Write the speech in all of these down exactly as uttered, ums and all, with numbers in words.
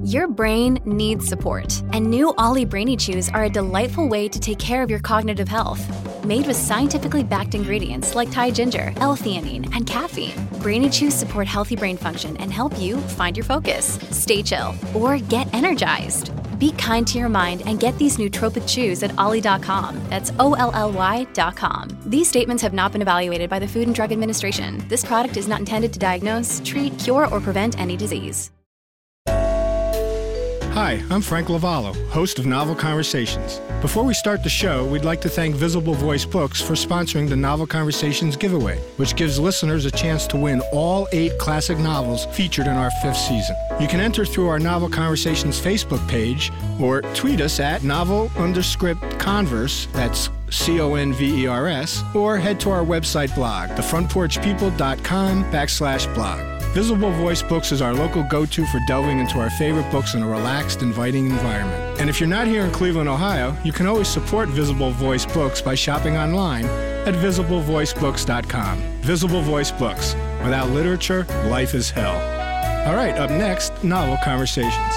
Your brain needs support, and new Ollie Brainy Chews are a delightful way to take care of your cognitive health. Made with scientifically backed ingredients like Thai ginger, L-theanine, and caffeine, Brainy Chews support healthy brain function and help you find your focus, stay chill, or get energized. Be kind to your mind and get these nootropic chews at ollie dot com. That's O L L Y dot com. These statements have not been evaluated by the Food and Drug Administration. This product is not intended to diagnose, treat, cure, or prevent any disease. Hi, I'm Frank Lavallo, host of Novel Conversations. Before we start the show, we'd like to thank Visible Voice Books for sponsoring the Novel Conversations giveaway, which gives listeners a chance to win all eight classic novels featured in our fifth season. You can enter through our Novel Conversations Facebook page or tweet us at novel underscript converse, that's C O N V E R S, or head to our website blog, the front porch people dot com backslash blog. Visible Voice Books is our local go-to for delving into our favorite books in a relaxed, inviting environment. And if you're not here in Cleveland, Ohio, you can always support Visible Voice Books by shopping online at visible voice books dot com. Visible Voice Books. Without literature, life is hell. All right, up next, Novel Conversations.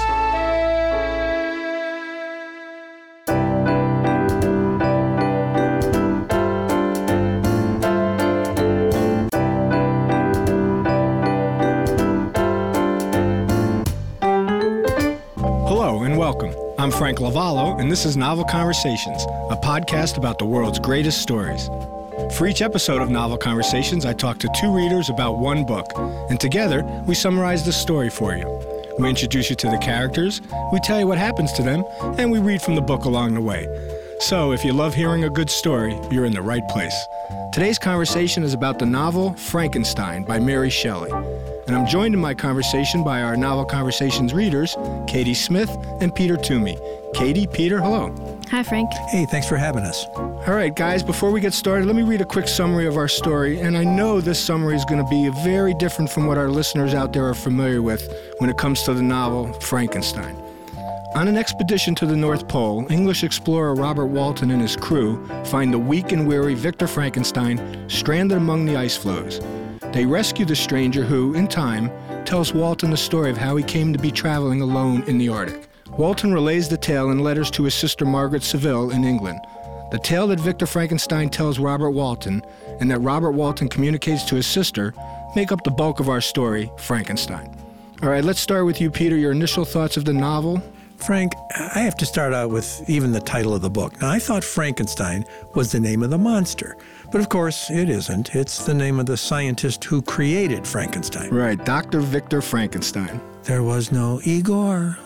I'm Frank Lavallo, and this is Novel Conversations, a podcast about the world's greatest stories. For each episode of Novel Conversations, I talk to two readers about one book, and together we summarize the story for you. We introduce you to the characters, we tell you what happens to them, and we read from the book along the way. So if you love hearing a good story, you're in the right place. Today's conversation is about the novel Frankenstein by Mary Shelley. And I'm joined in my conversation by our Novel Conversations readers, Katie Smith and Peter Toomey. Katie, Peter, hello. Hi, Frank. Hey, thanks for having us. All right, guys, before we get started, let me read a quick summary of our story. And I know this summary is going to be very different from what our listeners out there are familiar with when it comes to the novel Frankenstein. On an expedition to the North Pole, English explorer Robert Walton and his crew find the weak and weary Victor Frankenstein stranded among the ice floes. They rescue the stranger who, in time, tells Walton the story of how he came to be traveling alone in the Arctic. Walton relays the tale in letters to his sister Margaret Saville in England. The tale that Victor Frankenstein tells Robert Walton and that Robert Walton communicates to his sister make up the bulk of our story, Frankenstein. All right, let's start with you, Peter. Your initial thoughts of the novel? Frank, I have to start out with even the title of the book. Now, I thought Frankenstein was the name of the monster, but of course it isn't. It's the name of the scientist who created Frankenstein. Right, Doctor Victor Frankenstein. There was no Igor.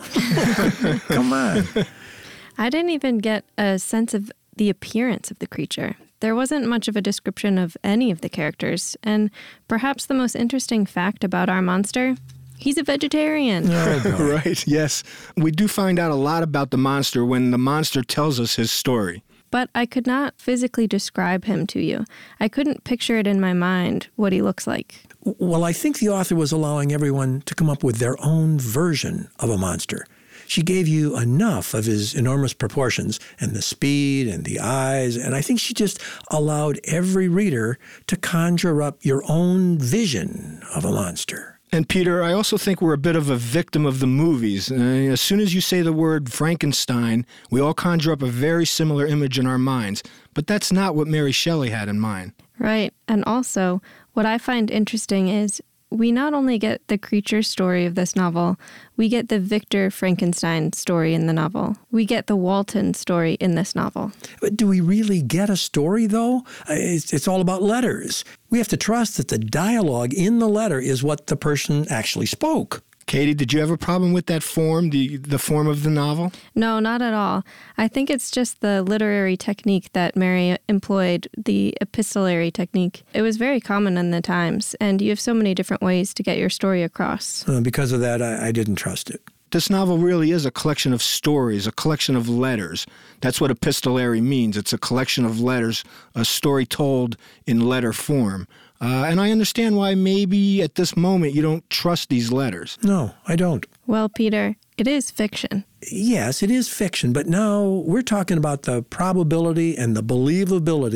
Come on. I didn't even get a sense of the appearance of the creature. There wasn't much of a description of any of the characters, and perhaps the most interesting fact about our monster, he's a vegetarian. Oh, right, yes. We do find out a lot about the monster when the monster tells us his story. But I could not physically describe him to you. I couldn't picture it in my mind what he looks like. Well, I think the author was allowing everyone to come up with their own version of a monster. She gave you enough of his enormous proportions and the speed and the eyes, and I think she just allowed every reader to conjure up your own vision of a monster. And Peter, I also think we're a bit of a victim of the movies. Uh, as soon as you say the word Frankenstein, we all conjure up a very similar image in our minds. But that's not what Mary Shelley had in mind. Right. And also, what I find interesting is we not only get the creature story of this novel, we get the Victor Frankenstein story in the novel. We get the Walton story in this novel. But do we really get a story, though? It's, it's all about letters. We have to trust that the dialogue in the letter is what the person actually spoke. Katie, did you have a problem with that form, the the form of the novel? No, not at all. I think it's just the literary technique that Mary employed, the epistolary technique. It was very common in the times, and you have so many different ways to get your story across. Uh, because of that, I, I didn't trust it. This novel really is a collection of stories, a collection of letters. That's what epistolary means. It's a collection of letters, a story told in letter form. Uh, and I understand why maybe at this moment you don't trust these letters. No, I don't. Well, Peter, it is fiction. Yes, it is fiction, but now we're talking about the probability and the believability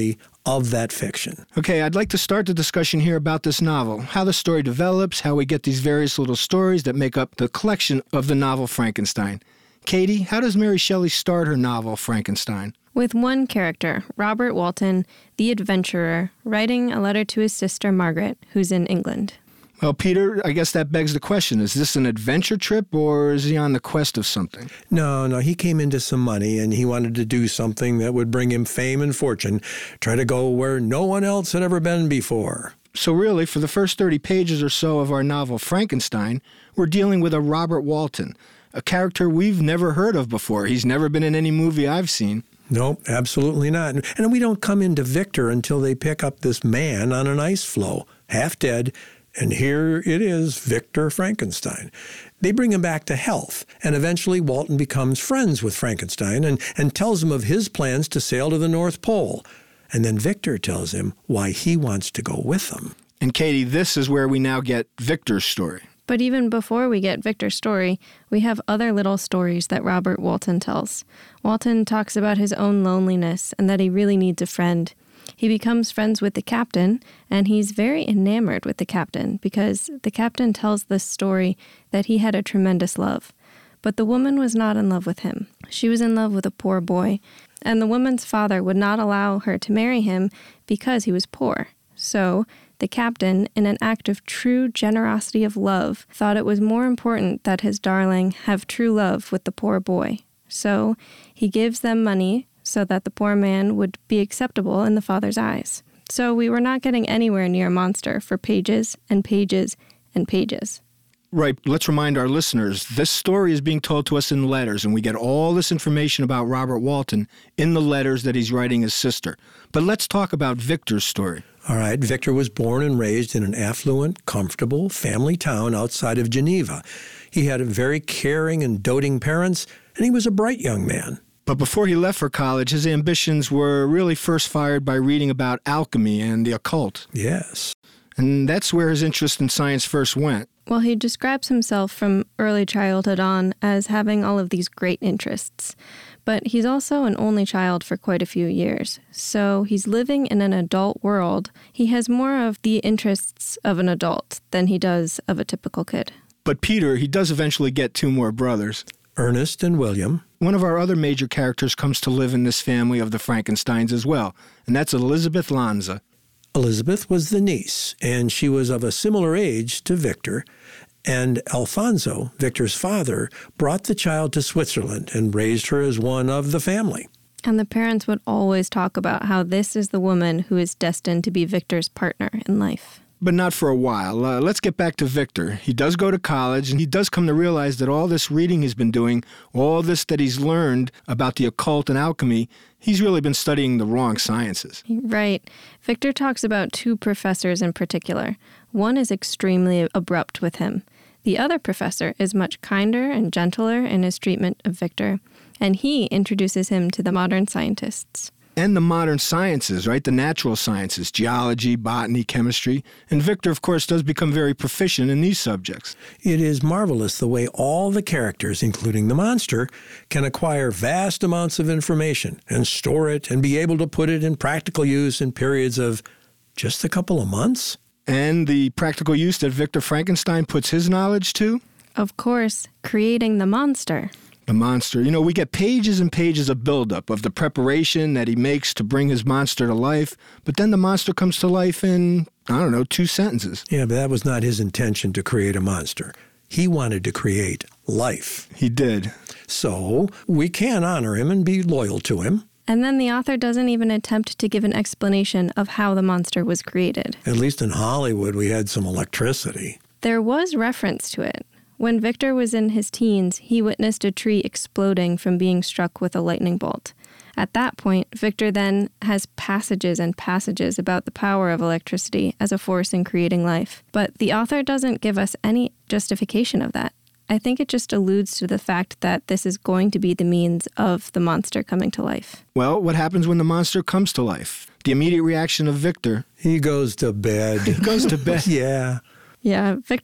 of that fiction. Okay, I'd like to start the discussion here about this novel, how the story develops, how we get these various little stories that make up the collection of the novel Frankenstein. Katie, how does Mary Shelley start her novel Frankenstein? With one character, Robert Walton, the adventurer, writing a letter to his sister Margaret, who's in England. Well, Peter, I guess that begs the question, is this an adventure trip or is he on the quest of something? No, no, he came into some money and he wanted to do something that would bring him fame and fortune, try to go where no one else had ever been before. So really, for the first thirty pages or so of our novel Frankenstein, we're dealing with a Robert Walton, a character we've never heard of before. He's never been in any movie I've seen. Nope, absolutely not. And we don't come into Victor until they pick up this man on an ice floe, half dead. And here it is, Victor Frankenstein. They bring him back to health, and eventually Walton becomes friends with Frankenstein and, and tells him of his plans to sail to the North Pole. And then Victor tells him why he wants to go with them. And Katie, this is where we now get Victor's story. But even before we get Victor's story, we have other little stories that Robert Walton tells. Walton talks about his own loneliness and that he really needs a friend. He becomes friends with the captain, and he's very enamored with the captain because the captain tells this story that he had a tremendous love. But the woman was not in love with him. She was in love with a poor boy, and the woman's father would not allow her to marry him because he was poor. So the captain, in an act of true generosity of love, thought it was more important that his darling have true love with the poor boy. So he gives them money so that the poor man would be acceptable in the father's eyes. So we were not getting anywhere near a monster for pages and pages and pages. Right. Let's remind our listeners, this story is being told to us in letters, and we get all this information about Robert Walton in the letters that he's writing his sister. But let's talk about Victor's story. All right, Victor was born and raised in an affluent, comfortable family town outside of Geneva. He had very caring and doting parents, and he was a bright young man. But before he left for college, his ambitions were really first fired by reading about alchemy and the occult. Yes. And that's where his interest in science first went. Well, he describes himself from early childhood on as having all of these great interests. But he's also an only child for quite a few years. So he's living in an adult world. He has more of the interests of an adult than he does of a typical kid. But Peter, he does eventually get two more brothers. Ernest and William. One of our other major characters comes to live in this family of the Frankensteins as well, and that's Elizabeth Lanza. Elizabeth was the niece, and she was of a similar age to Victor. And Alfonso, Victor's father, brought the child to Switzerland and raised her as one of the family. And the parents would always talk about how this is the woman who is destined to be Victor's partner in life. But not for a while. Uh, let's get back to Victor. He does go to college, and he does come to realize that all this reading he's been doing, all this that he's learned about the occult and alchemy, he's really been studying the wrong sciences. Right. Victor talks about two professors in particular. One is extremely abrupt with him. The other professor is much kinder and gentler in his treatment of Victor, and he introduces him to the modern scientists. And the modern sciences, right? The natural sciences, geology, botany, chemistry. And Victor, of course, does become very proficient in these subjects. It is marvelous the way all the characters, including the monster, can acquire vast amounts of information and store it and be able to put it in practical use in periods of just a couple of months. And the practical use that Victor Frankenstein puts his knowledge to? Of course, creating the monster. The monster. You know, we get pages and pages of buildup of the preparation that he makes to bring his monster to life, but then the monster comes to life in, I don't know, two sentences. Yeah, but that was not his intention to create a monster. He wanted to create life. He did. So we can honor him and be loyal to him. And then the author doesn't even attempt to give an explanation of how the monster was created. At least in Hollywood, we had some electricity. There was reference to it. When Victor was in his teens, he witnessed a tree exploding from being struck with a lightning bolt. At that point, Victor then has passages and passages about the power of electricity as a force in creating life. But the author doesn't give us any justification of that. I think it just alludes to the fact that this is going to be the means of the monster coming to life. Well, what happens when the monster comes to life? The immediate reaction of Victor. He goes to bed. He goes to bed. Yeah. Yeah, Victor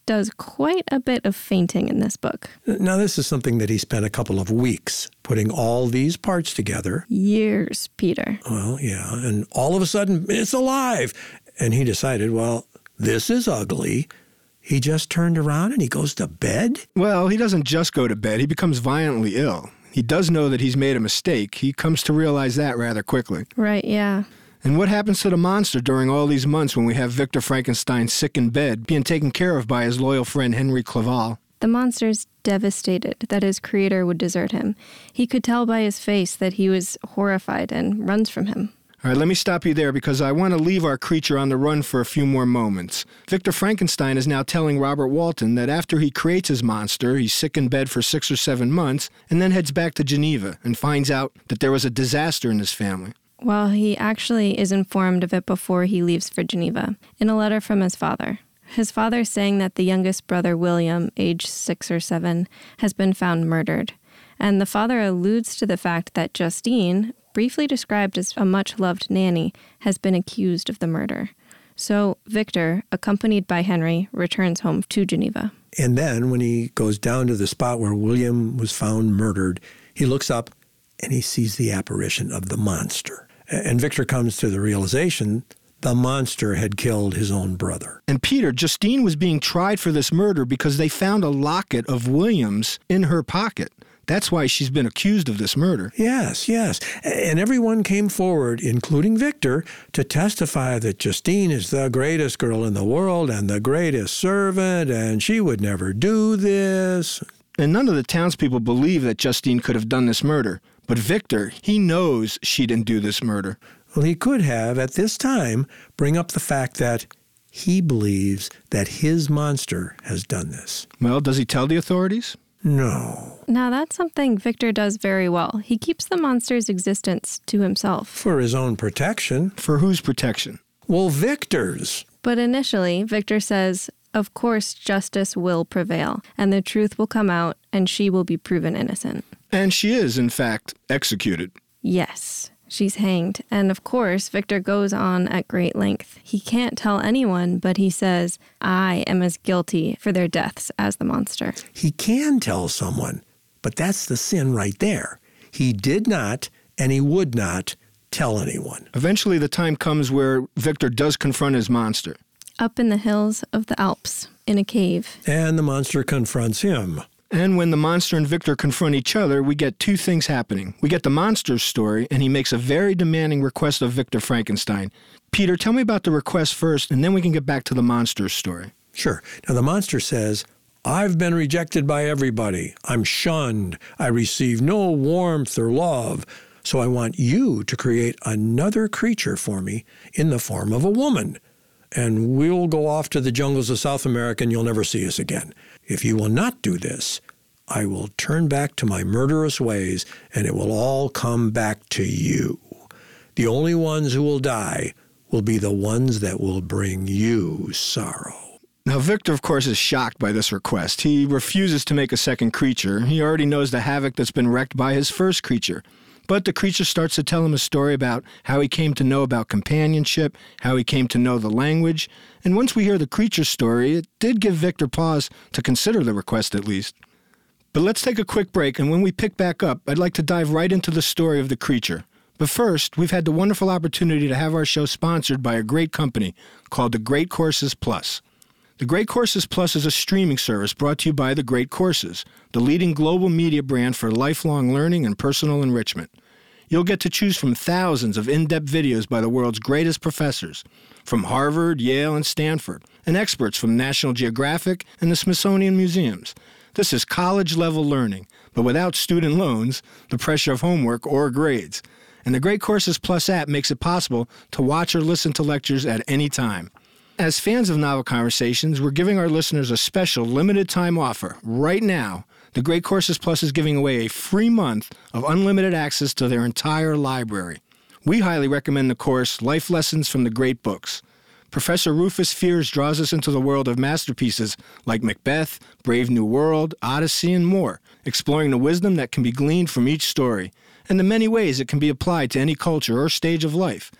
does quite a bit of fainting in this book. Now, this is something that he spent a couple of weeks putting all these parts together. Years, Peter. Well, yeah, and all of a sudden, it's alive. And he decided, well, this is ugly. He just turned around and he goes to bed? Well, he doesn't just go to bed. He becomes violently ill. He does know that he's made a mistake. He comes to realize that rather quickly. Right, yeah. And what happens to the monster during all these months when we have Victor Frankenstein sick in bed, being taken care of by his loyal friend Henry Clerval? The monster's devastated that his creator would desert him. He could tell by his face that he was horrified and runs from him. All right, let me stop you there because I want to leave our creature on the run for a few more moments. Victor Frankenstein is now telling Robert Walton that after he creates his monster, he's sick in bed for six or seven months, and then heads back to Geneva and finds out that there was a disaster in his family. Well, he actually is informed of it before he leaves for Geneva, in a letter from his father. His father saying that the youngest brother, William, age six or seven, has been found murdered. And the father alludes to the fact that Justine, briefly described as a much-loved nanny, has been accused of the murder. So Victor, accompanied by Henry, returns home to Geneva. And then when he goes down to the spot where William was found murdered, he looks up and he sees the apparition of the monster. And Victor comes to the realization the monster had killed his own brother. And Peter, Justine was being tried for this murder because they found a locket of William's in her pocket. That's why she's been accused of this murder. Yes, yes. And everyone came forward, including Victor, to testify that Justine is the greatest girl in the world and the greatest servant, and she would never do this. And none of the townspeople believe that Justine could have done this murder. But Victor, he knows she didn't do this murder. Well, he could have, at this time, bring up the fact that he believes that his monster has done this. Well, does he tell the authorities? No. Now, that's something Victor does very well. He keeps the monster's existence to himself. For his own protection. For whose protection? Well, Victor's. But initially, Victor says, of course, justice will prevail, and the truth will come out, and she will be proven innocent. And she is, in fact, executed. Yes. She's hanged. And of course, Victor goes on at great length. He can't tell anyone, but he says, I am as guilty for their deaths as the monster. He can tell someone, but that's the sin right there. He did not, and he would not, tell anyone. Eventually, the time comes where Victor does confront his monster. Up in the hills of the Alps, in a cave. And the monster confronts him. And when the monster and Victor confront each other, we get two things happening. We get the monster's story, and he makes a very demanding request of Victor Frankenstein. Peter, tell me about the request first, and then we can get back to the monster's story. Sure. Now, the monster says, I've been rejected by everybody. I'm shunned. I receive no warmth or love. So I want you to create another creature for me in the form of a woman. And we'll go off to the jungles of South America and you'll never see us again. If you will not do this, I will turn back to my murderous ways and it will all come back to you. The only ones who will die will be the ones that will bring you sorrow. Now, Victor, of course, is shocked by this request. He refuses to make a second creature. He already knows the havoc that's been wreaked by his first creature. But the creature starts to tell him a story about how he came to know about companionship, how he came to know the language. And once we hear the creature's story, it did give Victor pause to consider the request at least. But let's take a quick break, and when we pick back up, I'd like to dive right into the story of the creature. But first, we've had the wonderful opportunity to have our show sponsored by a great company called The Great Courses Plus. The Great Courses Plus is a streaming service brought to you by The Great Courses, the leading global media brand for lifelong learning and personal enrichment. You'll get to choose from thousands of in-depth videos by the world's greatest professors, from Harvard, Yale, and Stanford, and experts from National Geographic and the Smithsonian Museums. This is college-level learning, but without student loans, the pressure of homework, or grades. And the Great Courses Plus app makes it possible to watch or listen to lectures at any time. As fans of Novel Conversations, we're giving our listeners a special limited-time offer. Right now, The Great Courses Plus is giving away a free month of unlimited access to their entire library. We highly recommend the course Life Lessons from the Great Books. Professor Rufus Fears draws us into the world of masterpieces like Macbeth, Brave New World, Odyssey, and more, exploring the wisdom that can be gleaned from each story, and the many ways it can be applied to any culture or stage of life.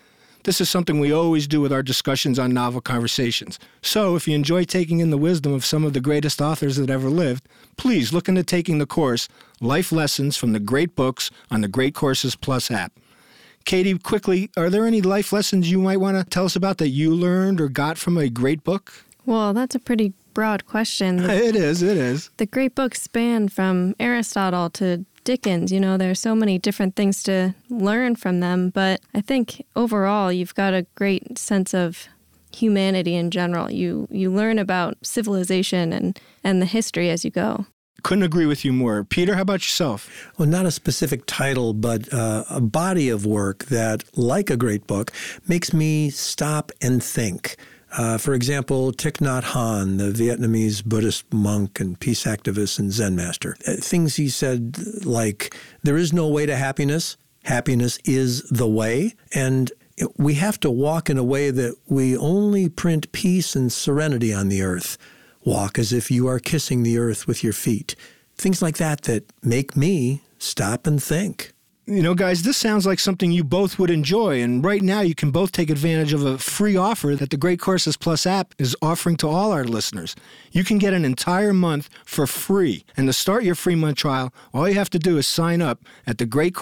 This is something we always do with our discussions on Novel Conversations. So if you enjoy taking in the wisdom of some of the greatest authors that ever lived, please look into taking the course, Life Lessons from the Great Books, on the Great Courses Plus app. Katie, quickly, are there any life lessons you might want to tell us about that you learned or got from a great book? Well, that's a pretty broad question. The, it is, it is. The great books span from Aristotle to Dickens. You know, there are so many different things to learn from them, but I think overall you've got a great sense of humanity in general. You you learn about civilization and, and the history as you go. Couldn't agree with you more. Peter, how about yourself? Well, not a specific title, but uh, a body of work that, like a great book, makes me stop and think. Uh, for example, Thich Nhat Hanh, the Vietnamese Buddhist monk and peace activist and Zen master. Uh, things he said like, there is no way to happiness. Happiness is the way. And we have to walk in a way that we only print peace and serenity on the earth. Walk as if you are kissing the earth with your feet. Things like that that make me stop and think. You know, guys, this sounds like something you both would enjoy, and right now you can both take advantage of a free offer that the Great Courses Plus app is offering to all our listeners. You can get an entire month for free, and to start your free month trial, all you have to do is sign up at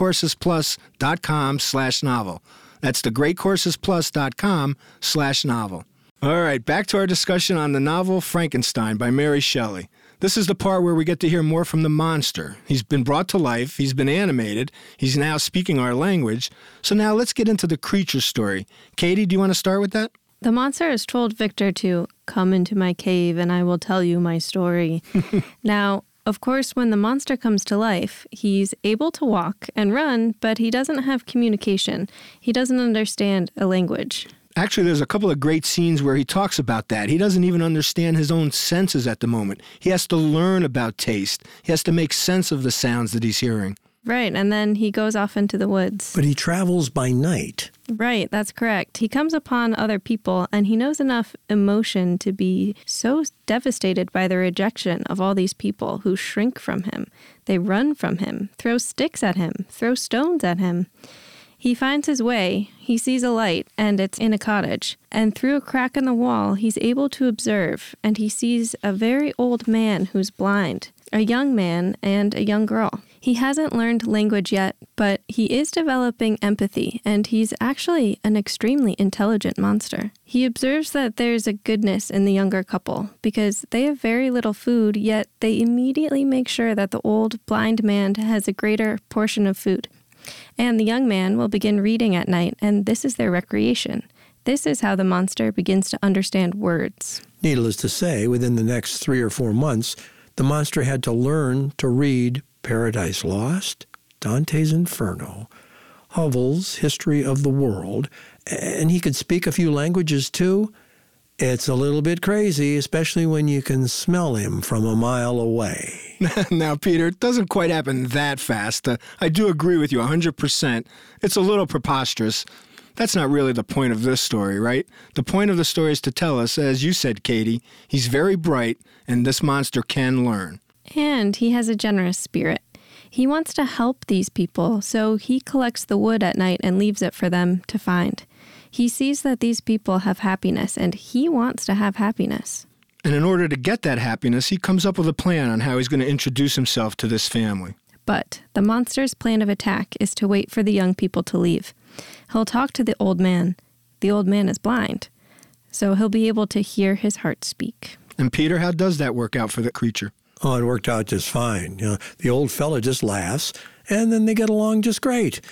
thegreatcoursesplus.com slash novel. That's thegreatcoursesplus.com slash novel. All right, back to our discussion on the novel Frankenstein by Mary Shelley. This is the part where we get to hear more from the monster. He's been brought to life, he's been animated, he's now speaking our language. So now let's get into the creature story. Katie, do you want to start with that? The monster has told Victor to come into my cave and I will tell you my story. Now, of course, when the monster comes to life, he's able to walk and run, but he doesn't have communication. He doesn't understand a language. Actually, there's a couple of great scenes where he talks about that. He doesn't even understand his own senses at the moment. He has to learn about taste. He has to make sense of the sounds that he's hearing. Right, and then he goes off into the woods. But he travels by night. Right, that's correct. He comes upon other people, and he knows enough emotion to be so devastated by the rejection of all these people who shrink from him. They run from him, throw sticks at him, throw stones at him. He finds his way, he sees a light, and it's in a cottage. And through a crack in the wall, he's able to observe, and he sees a very old man who's blind, a young man, and a young girl. He hasn't learned language yet, but he is developing empathy, and he's actually an extremely intelligent monster. He observes that there's a goodness in the younger couple, because they have very little food, yet they immediately make sure that the old blind man has a greater portion of food. And the young man will begin reading at night, and this is their recreation. This is how the monster begins to understand words. Needless to say, within the next three or four months, the monster had to learn to read Paradise Lost, Dante's Inferno, Howell's History of the World, and he could speak a few languages too. It's a little bit crazy, especially when you can smell him from a mile away. Now, Peter, it doesn't quite happen that fast. Uh, I do agree with you one hundred percent. It's a little preposterous. That's not really the point of this story, right? The point of the story is to tell us, as you said, Katie, he's very bright, and this monster can learn. And he has a generous spirit. He wants to help these people, so he collects the wood at night and leaves it for them to find. He sees that these people have happiness, and he wants to have happiness. And in order to get that happiness, he comes up with a plan on how he's going to introduce himself to this family. But the monster's plan of attack is to wait for the young people to leave. He'll talk to the old man. The old man is blind, so he'll be able to hear his heart speak. And Peter, how does that work out for the creature? Oh, it worked out just fine. You know, the old fella just laughs, and then they get along just great.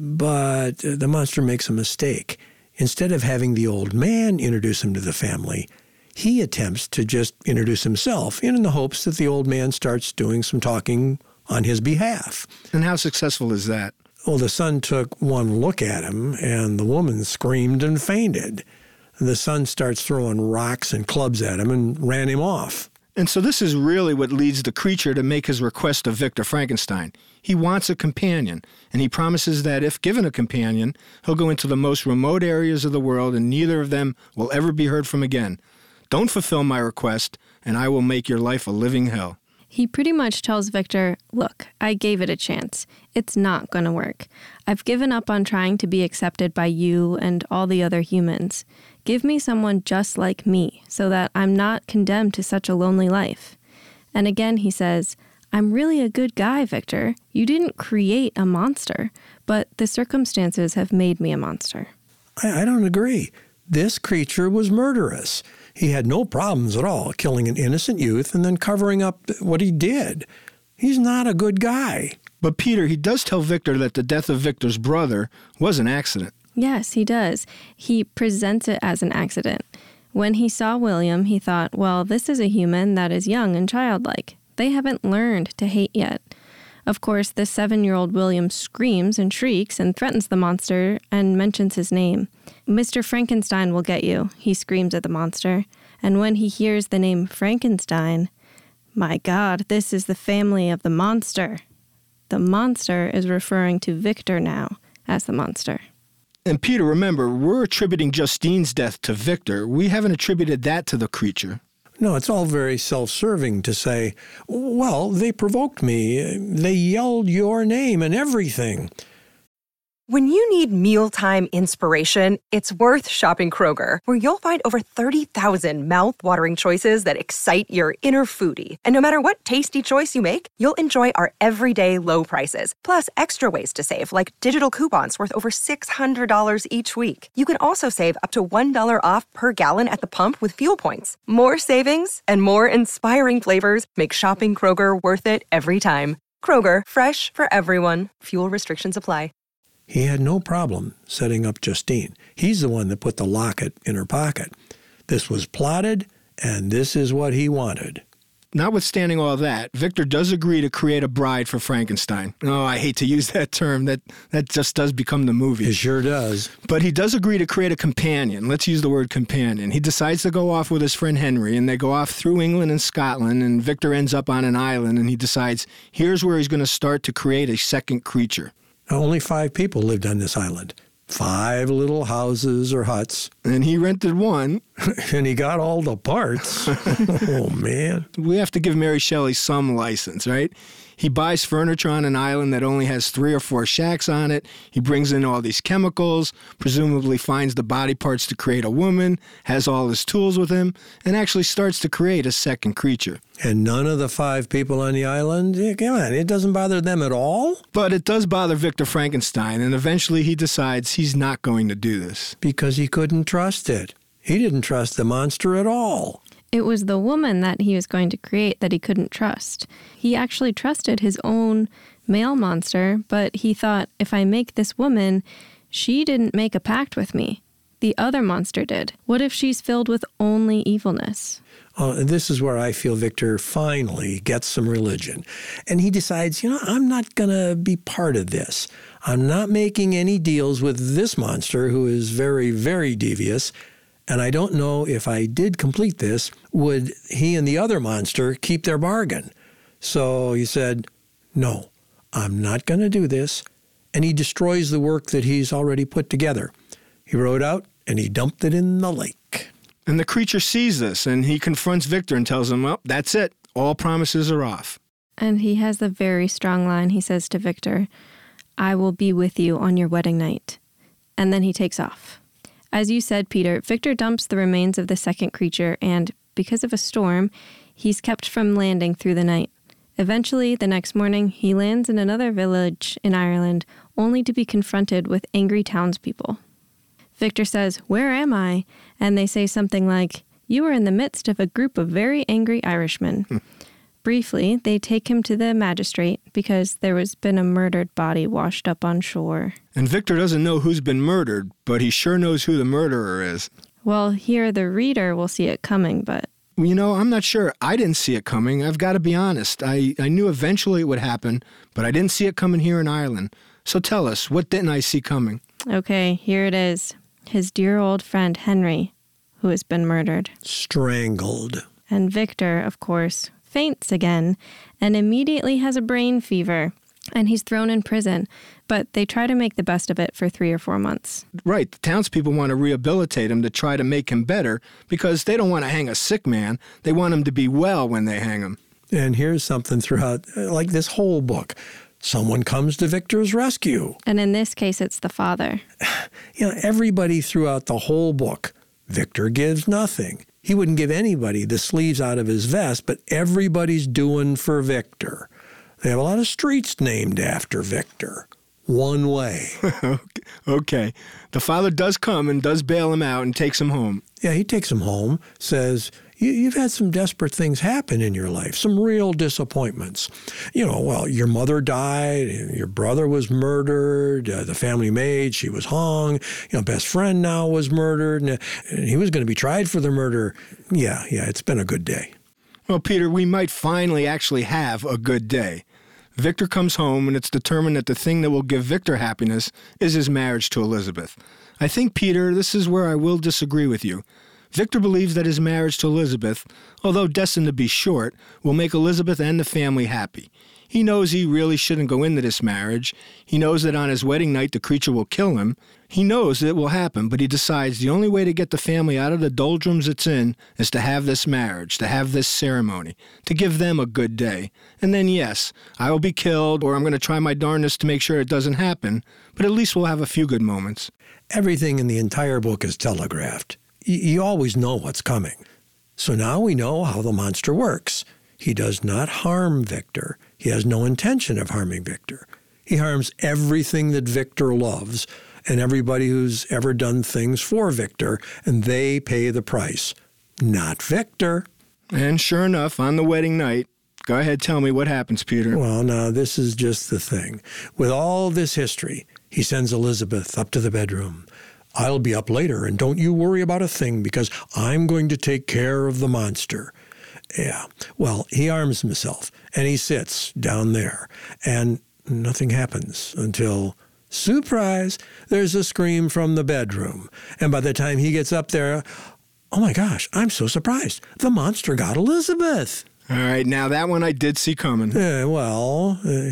But the monster makes a mistake. Instead of having the old man introduce him to the family, he attempts to just introduce himself in the hopes that the old man starts doing some talking on his behalf. And how successful is that? Well, the son took one look at him, and the woman screamed and fainted. The son starts throwing rocks and clubs at him and ran him off. And so this is really what leads the creature to make his request of Victor Frankenstein. He wants a companion, and he promises that if given a companion, he'll go into the most remote areas of the world and neither of them will ever be heard from again. Don't fulfill my request, and I will make your life a living hell. He pretty much tells Victor, look, I gave it a chance. It's not going to work. I've given up on trying to be accepted by you and all the other humans. Give me someone just like me so that I'm not condemned to such a lonely life. And again, he says, I'm really a good guy, Victor. You didn't create a monster, but the circumstances have made me a monster. I, I don't agree. This creature was murderous. He had no problems at all killing an innocent youth and then covering up what he did. He's not a good guy. But Peter, he does tell Victor that the death of Victor's brother was an accident. Yes, he does. He presents it as an accident. When he saw William, he thought, well, this is a human that is young and childlike. They haven't learned to hate yet. Of course, the seven-year-old William screams and shrieks and threatens the monster and mentions his name. Mister Frankenstein will get you, he screams at the monster. And when he hears the name Frankenstein, my God, this is the family of the monster. The monster is referring to Victor now as the monster. And Peter, remember, we're attributing Justine's death to Victor. We haven't attributed that to the creature. No, it's all very self-serving to say, well, they provoked me. They yelled your name and everything. When you need mealtime inspiration, it's worth shopping Kroger, where you'll find over thirty thousand mouth-watering choices that excite your inner foodie. And no matter what tasty choice you make, you'll enjoy our everyday low prices, plus extra ways to save, like digital coupons worth over six hundred dollars each week. You can also save up to one dollar off per gallon at the pump with fuel points. More savings and more inspiring flavors make shopping Kroger worth it every time. Kroger, fresh for everyone. Fuel restrictions apply. He had no problem setting up Justine. He's the one that put the locket in her pocket. This was plotted, and this is what he wanted. Notwithstanding all that, Victor does agree to create a bride for Frankenstein. Oh, I hate to use that term. That that just does become the movie. It sure does. But he does agree to create a companion. Let's use the word companion. He decides to go off with his friend Henry, and they go off through England and Scotland, and Victor ends up on an island, and he decides here's where he's going to start to create a second creature. Only five people lived on this island. Five little houses or huts. And he rented one. And he got all the parts. Oh, man. We have to give Mary Shelley some license, right? He buys furniture on an island that only has three or four shacks on it. He brings in all these chemicals, presumably finds the body parts to create a woman, has all his tools with him, and actually starts to create a second creature. And none of the five people on the island, yeah, come on, it doesn't bother them at all? But it does bother Victor Frankenstein, and eventually he decides he's not going to do this. Because he couldn't trust it. He didn't trust the monster at all. It was the woman that he was going to create that he couldn't trust. He actually trusted his own male monster, but he thought, if I make this woman, she didn't make a pact with me. The other monster did. What if she's filled with only evilness? Oh, and this is where I feel Victor finally gets some religion. And he decides, you know, I'm not going to be part of this. I'm not making any deals with this monster who is very, very devious. And I don't know if I did complete this, would he and the other monster keep their bargain? So he said, no, I'm not going to do this. And he destroys the work that he's already put together. He rode out and he dumped it in the lake. And the creature sees this and he confronts Victor and tells him, well, that's it. All promises are off. And he has a very strong line. He says to Victor, I will be with you on your wedding night. And then he takes off. As you said, Peter, Victor dumps the remains of the second creature, and because of a storm, he's kept from landing through the night. Eventually, the next morning, he lands in another village in Ireland, only to be confronted with angry townspeople. Victor says, where am I? And they say something like, you are in the midst of a group of very angry Irishmen. Briefly, they take him to the magistrate because there has been a murdered body washed up on shore. And Victor doesn't know who's been murdered, but he sure knows who the murderer is. Well, here the reader will see it coming, but... You know, I'm not sure. I didn't see it coming. I've got to be honest. I, I knew eventually it would happen, but I didn't see it coming here in Ireland. So tell us, what didn't I see coming? Okay, here it is. His dear old friend Henry, who has been murdered. Strangled. And Victor, of course, faints again and immediately has a brain fever. And he's thrown in prison, but they try to make the best of it for three or four months. Right. The townspeople want to rehabilitate him to try to make him better because they don't want to hang a sick man. They want him to be well when they hang him. And here's something throughout, like this whole book. Someone comes to Victor's rescue. And in this case, it's the father. You know, everybody throughout the whole book, Victor gives nothing. He wouldn't give anybody the sleeves out of his vest, but everybody's doing for Victor. They have a lot of streets named after Victor. One way. Okay. The father does come and does bail him out and takes him home. Yeah, he takes him home, says, you, you've had some desperate things happen in your life, some real disappointments. You know, well, your mother died, your brother was murdered, uh, the family maid, she was hung, you know, best friend now was murdered, and, and he was going to be tried for the murder. Yeah, yeah, it's been a good day. Well, Peter, we might finally actually have a good day. Victor comes home, and it's determined that the thing that will give Victor happiness is his marriage to Elizabeth. I think, Peter, this is where I will disagree with you. Victor believes that his marriage to Elizabeth, although destined to be short, will make Elizabeth and the family happy. He knows he really shouldn't go into this marriage. He knows that on his wedding night the creature will kill him. He knows it will happen, but he decides the only way to get the family out of the doldrums it's in is to have this marriage, to have this ceremony, to give them a good day. And then, yes, I will be killed, or I'm going to try my darndest to make sure it doesn't happen, but at least we'll have a few good moments. Everything in the entire book is telegraphed. Y- you always know what's coming. So now we know how the monster works. He does not harm Victor. He has no intention of harming Victor. He harms everything that Victor loves and everybody who's ever done things for Victor, and they pay the price. Not Victor. And sure enough, on the wedding night, go ahead, tell me what happens, Peter. Well, now, this is just the thing. With all this history, he sends Elizabeth up to the bedroom. I'll be up later, and don't you worry about a thing, because I'm going to take care of the monster. Yeah. Well, he arms himself, and he sits down there, and nothing happens until, surprise, there's a scream from the bedroom. And by the time he gets up there, oh my gosh, I'm so surprised. The monster got Elizabeth. All right, now that one I did see coming. Uh, well, uh,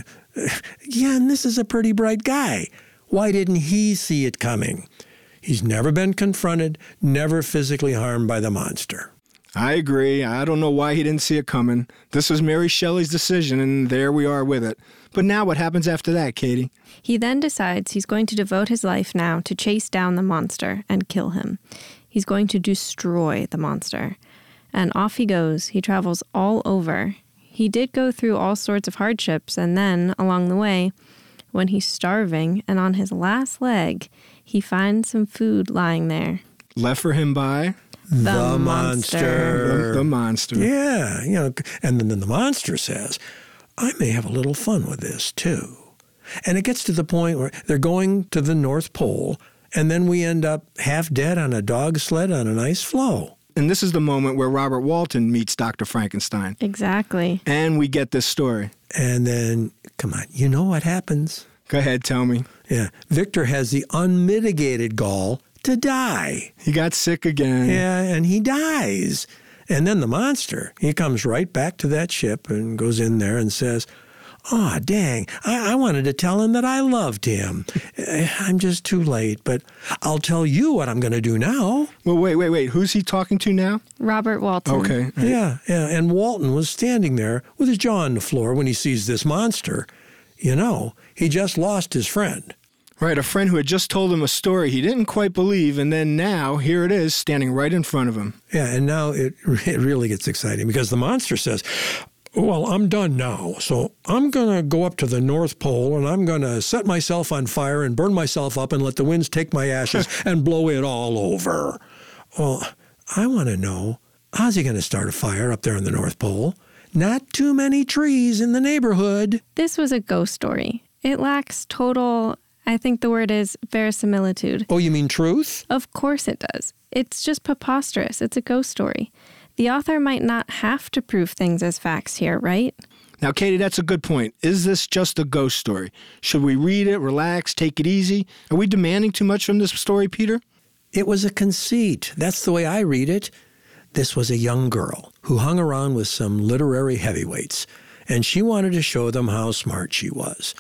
yeah, and this is a pretty bright guy. Why didn't he see it coming? He's never been confronted, never physically harmed by the monster. I agree. I don't know why he didn't see it coming. This was Mary Shelley's decision, and there we are with it. But now what happens after that, Katie? He then decides he's going to devote his life now to chase down the monster and kill him. He's going to destroy the monster. And off he goes. He travels all over. He did go through all sorts of hardships, and then, along the way, when he's starving and on his last leg, he finds some food lying there. Left for him by? The, the monster. monster. The, the monster. Yeah, you know, and then the monster says, I may have a little fun with this, too. And it gets to the point where they're going to the North Pole, and then we end up half dead on a dog sled on an ice floe. And this is the moment where Robert Walton meets Doctor Frankenstein. Exactly. And we get this story. And then, come on, you know what happens? Go ahead, tell me. Yeah, Victor has the unmitigated gall to die. He got sick again. Yeah, and he dies. And then the monster, he comes right back to that ship and goes in there and says, oh, dang, I, I wanted to tell him that I loved him. I'm just too late, but I'll tell you what I'm going to do now. Well, wait, wait, wait. Who's he talking to now? Robert Walton. Okay. Yeah, yeah. And Walton was standing there with his jaw on the floor when he sees this monster. You know, he just lost his friend. Right, a friend who had just told him a story he didn't quite believe, and then now, here it is, standing right in front of him. Yeah, and now it, it really gets exciting because the monster says, well, I'm done now, so I'm going to go up to the North Pole and I'm going to set myself on fire and burn myself up and let the winds take my ashes and blow it all over. Well, I want to know, how's he going to start a fire up there in the North Pole? Not too many trees in the neighborhood. This was a ghost story. It lacks total, I think the word is verisimilitude. Oh, you mean truth? Of course it does. It's just preposterous. It's a ghost story. The author might not have to prove things as facts here, right? Now, Katie, that's a good point. Is this just a ghost story? Should we read it, relax, take it easy? Are we demanding too much from this story, Peter? It was a conceit. That's the way I read it. This was a young girl who hung around with some literary heavyweights, and she wanted to show them how smart she was.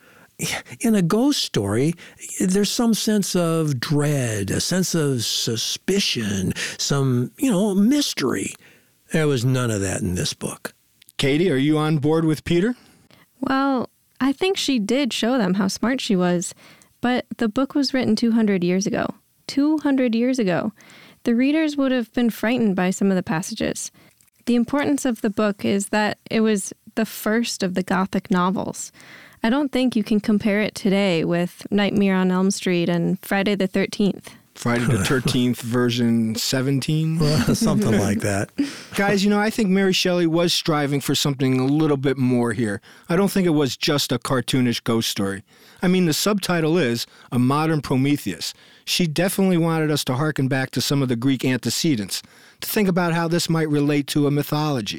In a ghost story, there's some sense of dread, a sense of suspicion, some, you know, mystery. There was none of that in this book. Katie, are you on board with Peter? Well, I think she did show them how smart she was, but the book was written two hundred years ago. two hundred years ago. The readers would have been frightened by some of the passages. The importance of the book is that it was the first of the Gothic novels. I don't think you can compare it today with Nightmare on Elm Street and Friday the thirteenth. Friday the thirteenth version seventeen? Something like that. Guys, you know, I think Mary Shelley was striving for something a little bit more here. I don't think it was just a cartoonish ghost story. I mean, the subtitle is A Modern Prometheus. She definitely wanted us to hearken back to some of the Greek antecedents, to think about how this might relate to a mythology.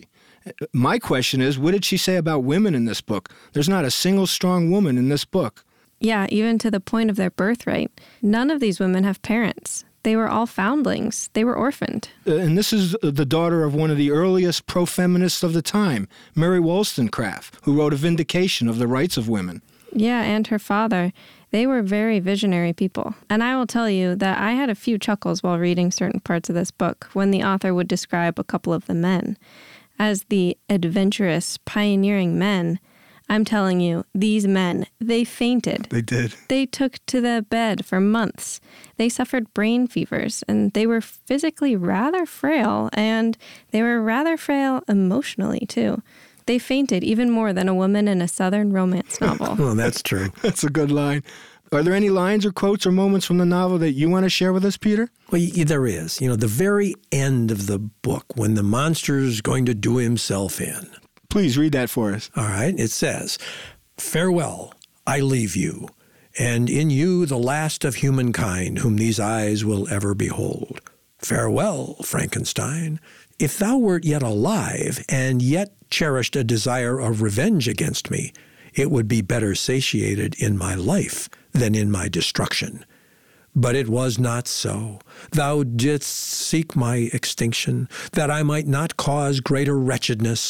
My question is, what did she say about women in this book? There's not a single strong woman in this book. Yeah, even to the point of their birthright. None of these women have parents. They were all foundlings. They were orphaned. Uh, and this is the daughter of one of the earliest pro-feminists of the time, Mary Wollstonecraft, who wrote A Vindication of the Rights of Women. Yeah, and her father. They were very visionary people. And I will tell you that I had a few chuckles while reading certain parts of this book when the author would describe a couple of the men as the adventurous, pioneering men. I'm telling you, these men, they fainted. They did. They took to the bed for months. They suffered brain fevers, and they were physically rather frail, and they were rather frail emotionally, too. They fainted even more than a woman in a Southern romance novel. Well, that's true. That's a good line. Are there any lines or quotes or moments from the novel that you want to share with us, Peter? Well, y- there is. You know, the very end of the book, when the monster's going to do himself in. Please read that for us. All right. It says, "Farewell, I leave you, and in you the last of humankind whom these eyes will ever behold. Farewell, Frankenstein. If thou wert yet alive and yet cherished a desire of revenge against me, it would be better satiated in my life than in my destruction. But it was not so. Thou didst seek my extinction, that I might not cause greater wretchedness.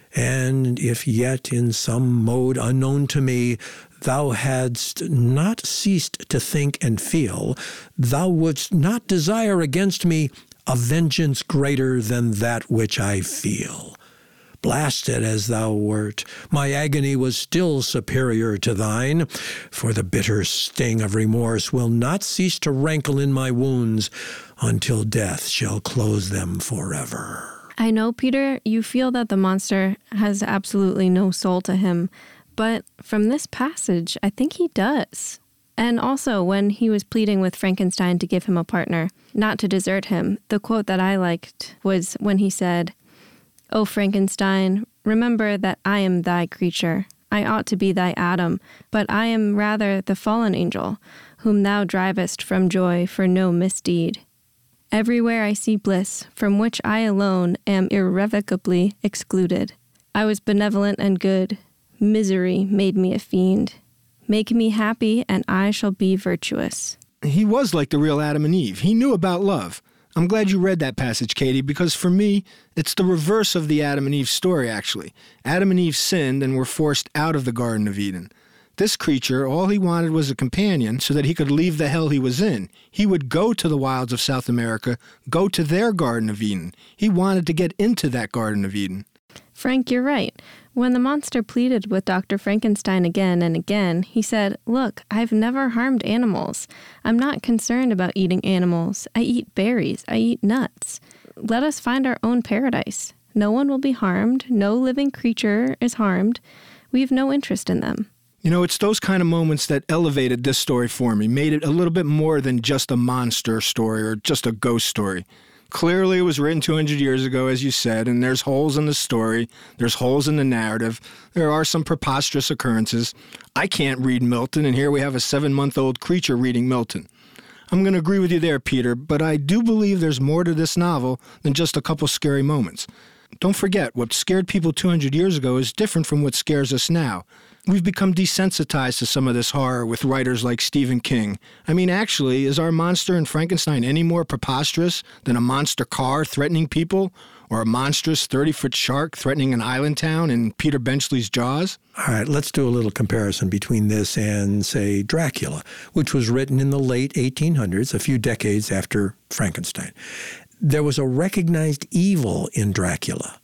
And if yet in some mode unknown to me, thou hadst not ceased to think and feel, thou wouldst not desire against me a vengeance greater than that which I feel. Blasted as thou wert, my agony was still superior to thine, for the bitter sting of remorse will not cease to rankle in my wounds until death shall close them forever." I know, Peter, you feel that the monster has absolutely no soul to him, but from this passage, I think he does. And also, when he was pleading with Frankenstein to give him a partner, not to desert him, the quote that I liked was when he said, "O Frankenstein, remember that I am thy creature. I ought to be thy Adam, but I am rather the fallen angel, whom thou drivest from joy for no misdeed. Everywhere I see bliss, from which I alone am irrevocably excluded. I was benevolent and good. Misery made me a fiend. Make me happy, and I shall be virtuous." He was like the real Adam and Eve. He knew about love. I'm glad you read that passage, Katie, because for me, it's the reverse of the Adam and Eve story, actually. Adam and Eve sinned and were forced out of the Garden of Eden. This creature, all he wanted was a companion so that he could leave the hell he was in. He would go to the wilds of South America, go to their Garden of Eden. He wanted to get into that Garden of Eden. Frank, you're right. When the monster pleaded with Doctor Frankenstein again and again, he said, "Look, I've never harmed animals. I'm not concerned about eating animals. I eat berries. I eat nuts. Let us find our own paradise. No one will be harmed. No living creature is harmed. We have no interest in them." You know, it's those kind of moments that elevated this story for me, made it a little bit more than just a monster story or just a ghost story. Clearly, it was written two hundred years ago, as you said, and there's holes in the story. There's holes in the narrative. There are some preposterous occurrences. I can't read Milton, and here we have a seven-month-old creature reading Milton. I'm going to agree with you there, Peter, but I do believe there's more to this novel than just a couple scary moments. Don't forget, what scared people two hundred years ago is different from what scares us now. We've become desensitized to some of this horror with writers like Stephen King. I mean, actually, is our monster in Frankenstein any more preposterous than a monster car threatening people or a monstrous thirty-foot shark threatening an island town in Peter Benchley's Jaws? All right, let's do a little comparison between this and, say, Dracula, which was written in the late eighteen hundreds, a few decades after Frankenstein. There was a recognized evil in Dracula,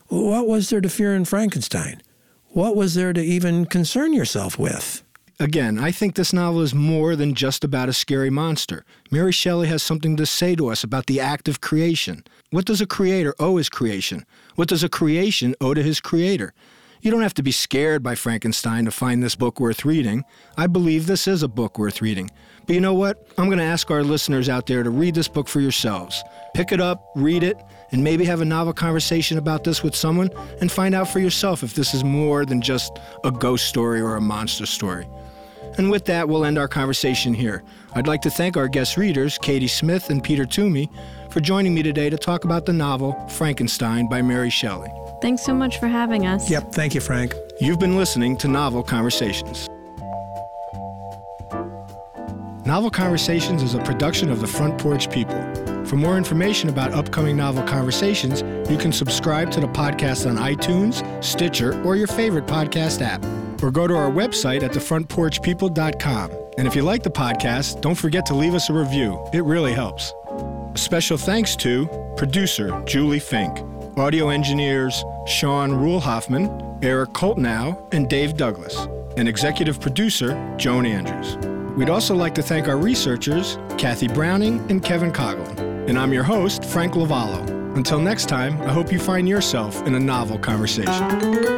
What was there to fear in Frankenstein? What was there to even concern yourself with? Again, I think this novel is more than just about a scary monster. Mary Shelley has something to say to us about the act of creation. What does a creator owe his creation? What does a creation owe to his creator? You don't have to be scared by Frankenstein to find this book worth reading. I believe this is a book worth reading. But you know what? I'm going to ask our listeners out there to read this book for yourselves. Pick it up, read it, and maybe have a novel conversation about this with someone and find out for yourself if this is more than just a ghost story or a monster story. And with that, we'll end our conversation here. I'd like to thank our guest readers, Katie Smith and Peter Toomey, for joining me today to talk about the novel Frankenstein by Mary Shelley. Thanks so much for having us. Yep, thank you, Frank. You've been listening to Novel Conversations. Novel Conversations is a production of the Front Porch People. For more information about upcoming Novel Conversations, you can subscribe to the podcast on iTunes, Stitcher, or your favorite podcast app. Or go to our website at the front porch people dot com. And if you like the podcast, don't forget to leave us a review. It really helps. Special thanks to producer Julie Fink, audio engineers Sean Ruhlhoffman, Eric Coltnow, and Dave Douglas, and executive producer Joan Andrews. We'd also like to thank our researchers, Kathy Browning and Kevin Coughlin. And I'm your host, Frank Lavallo. Until next time, I hope you find yourself in a novel conversation.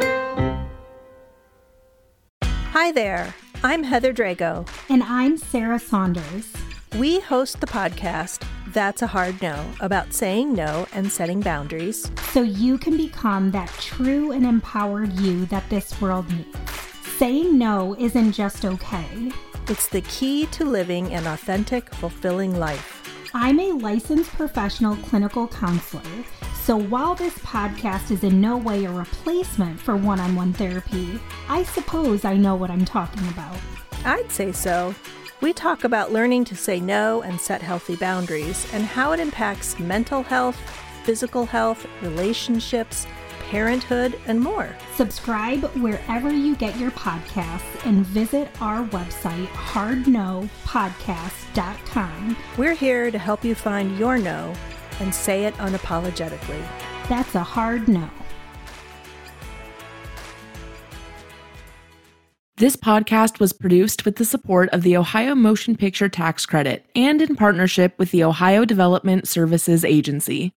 Hi there, I'm Heather Drago. And I'm Sarah Saunders. We host the podcast, That's a Hard No, about saying no and setting boundaries. So you can become that true and empowered you that this world needs. Saying no isn't just okay. It's the key to living an authentic, fulfilling life. I'm a licensed professional clinical counselor, so while this podcast is in no way a replacement for one-on-one therapy, I suppose I know what I'm talking about. I'd say so. We talk about learning to say no and set healthy boundaries and how it impacts mental health, physical health, relationships, parenthood, and more. Subscribe wherever you get your podcasts and visit our website, hard no podcast dot com. We're here to help you find your no and say it unapologetically. That's a hard no. This podcast was produced with the support of the Ohio Motion Picture Tax Credit and in partnership with the Ohio Development Services Agency.